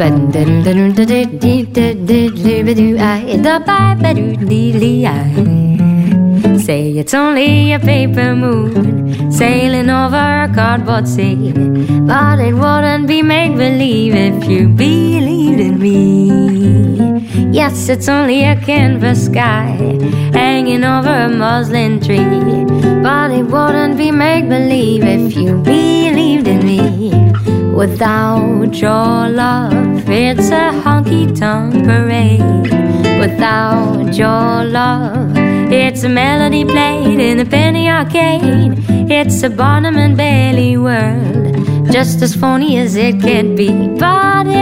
Say it's only a paper moon sailing over a cardboard sea, but it wouldn't be make-believe if you believed in me. Yes, it's only a canvas sky hanging over a muslin tree, but it wouldn't be make-believe if you believed in me. Without your love, it's a honky-tonk parade. Without your love, it's a melody played in a penny arcade. It's a Barnum and Bailey world, just as phony as it can be, but